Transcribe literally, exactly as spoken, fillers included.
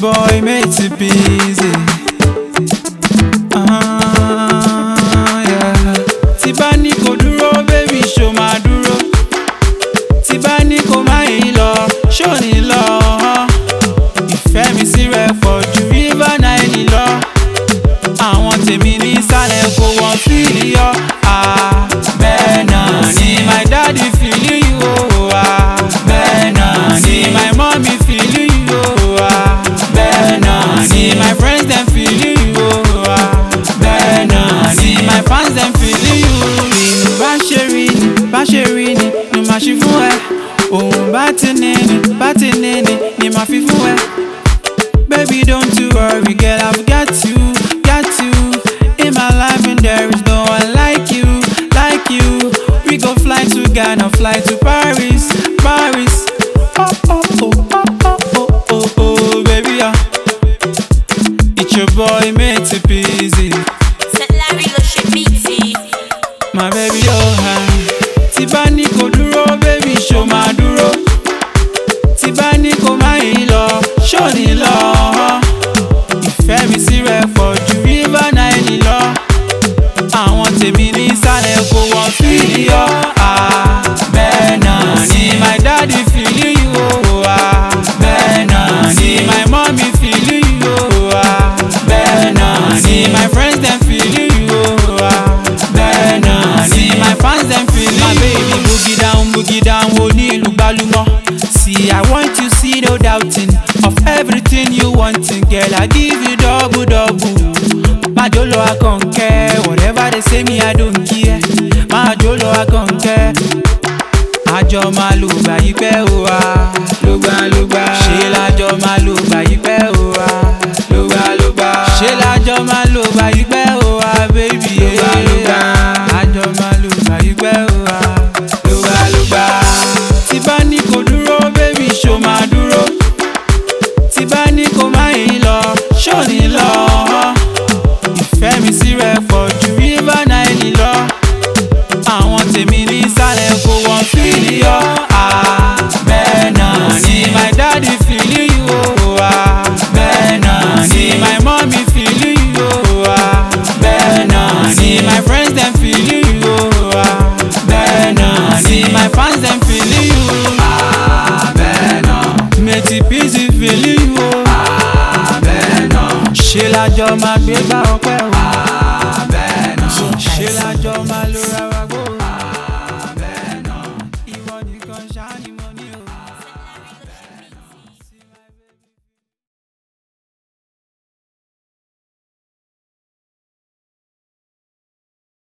boy made it busy. Ah, yeah. Tí bá ní kò dúró, baby, show ma dúró. Tí bá ní kò má yí lọ, show ní lọ. Ìfẹ́ mi sí rẹ̀ pọ̀ ju river Nile lọ. Àwọn tèmi ní sálẹ̀ kò wọ́n fìlì yọ. Ah, bẹ́ẹ̀ náà ni my daddy fìlì you o. Ah, bẹ́ẹ̀ náà ni my mommy fìlì you o. Ah, bẹ́ẹ̀ náà ni my friends dem fìlì you o. Ah, bẹ́ẹ̀ náà ni my fans dem fìlì you. Inú bá ṣe rí ni, bá ṣe rí ni, ni màá ṣe fún ẹ. Òun bá ti ní ni, bá ti ní ni, ni màá fi fún ẹ. Baby, don't you worry, girl, I've got you, got you in my life, and there is no one like you, like you. We go fly to Ghana, fly to Paris, Paris. Oh, oh, oh, oh, oh, oh, oh, oh, baby, uh. It's your boy, made it busy. My baby, oh, hi. Tí bá ní kò dúró, baby, show ma dúró. Tí bá ní kò má yí lọ, show ní lọ. Ìfẹ́ mi sí rẹ̀ pọ̀ ju river Nile lọ. Àwọn tèmi ní sálẹ̀ kò wọ́n fìlì yọ. Ah, bẹ́ẹ̀ náà ni my daddy fìlì you o. Ah, bẹ́ẹ̀ náà ni my mommy fìlì you o. Ah, bẹ́ẹ̀ náà ni my friends dem fìlì you o. Ah, bẹ́ẹ̀ náà ni my fans dem fìlì you. My baby boogie down, boogie down, wo ní ìlú gbálùmọ̀. See, I want you, see, no doubting of everything you wanting, girl. I give you double, double. My jolo, I don't care. Whatever they say me, I don't care. My jolo, I don't care. Ajo ma lugba ipe o wa, lugba lugba. Ṣé lájọ ma lugba ipe o wa, lugba lugba. Ṣé lájọ ma lugba ipe o wa, baby. Lugba lugba. Ajo ma lugba ipe o wa, lugba lugba. Tí bá ní kò dúró, baby, show ma dúró. Tí bá ní kò má yí lọ, show ní lọ. Ìfẹ́ mi sí rẹ̀ pọ̀ ju river Nile lọ. Àwọn tèmi ní sálẹ̀ kò wọ́n fìlì yọ. Ah, bẹ́ẹ̀ náà ni my daddy fìlì you o. Ah, bẹ́ẹ̀ náà ni my mommy fìlì you o. Ah, bẹ́ẹ̀ náà ni my friends dem fìlì you o. Ah, bẹ́ẹ̀ náà ni my fans dem fìlì you. Ah, bẹ́ẹ̀ náà made it busy fìlì you o. Ah, bẹ́ẹ̀ náà ṣé lájọ máa gbé